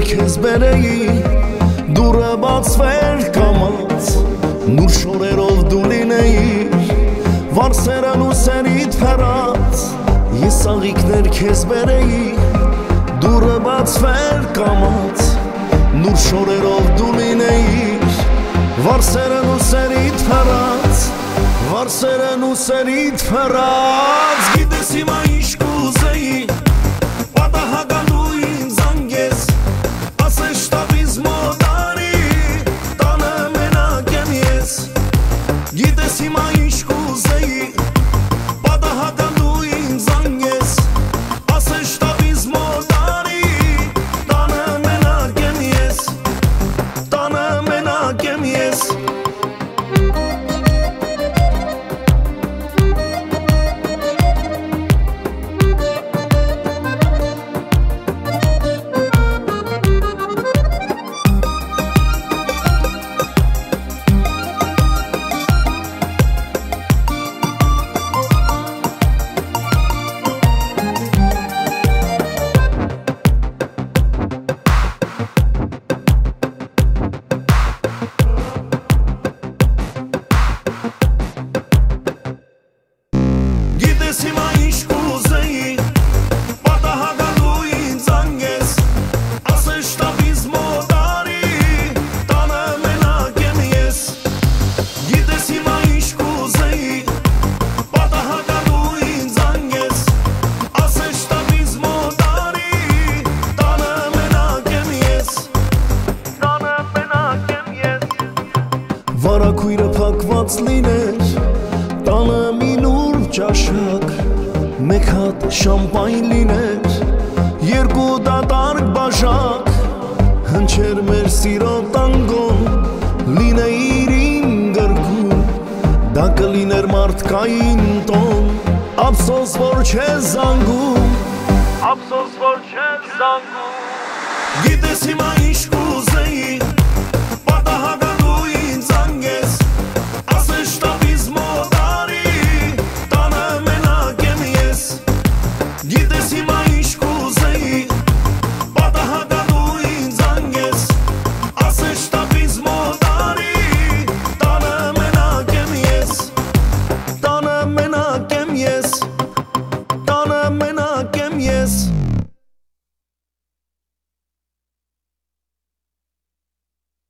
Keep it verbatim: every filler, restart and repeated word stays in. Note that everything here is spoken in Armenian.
քեզ բերեի դուրը բացվեր կամած նուր շորերով դու լինեիր վարսերն ու սերիդ փեռած ես աղիքներ քեզ բերեի դուրը բացվեր կամած նուր շորերով դու լինեիր վարսերն ու սերիդ փեռած վարսերն ու սերիդ փեռած գիտես հիմա ինչ կուզեի պատահականու ինձ անգես ասես շտաբից մոտանի տանը մենակ եմ ես գիտես հիմա ինչ կուզեի պատահականու ինձ անգես ասես շտաբից մոտանի տանը մենակ եմ ես տանը մենակ եմ ես Գիտես հիմա ինչ կուզեի պատահականու ինձ անգես ասես շտաբից մոտանի տանը մենակ եմ ես Գիտես հիմա ինչ կուզեի պատահականու ինձ անգես ասես շտաբից մոտանի տանը մենակ եմ ես տանը մենակ եմ ես Վարագույրը փակված լիներ տանը մի նուրբ ճաշակ մեկ հատ շամպայն լիներ երկու դատարկ բաժակ հնչեր մեր սիրո տանգոն լինեիր իմ գրքում դա կլիներ մարդկային տոն ափսոս որ չես զանգում ափսոս որ չես զանգում Գիտես հիմա ինչ կուզեի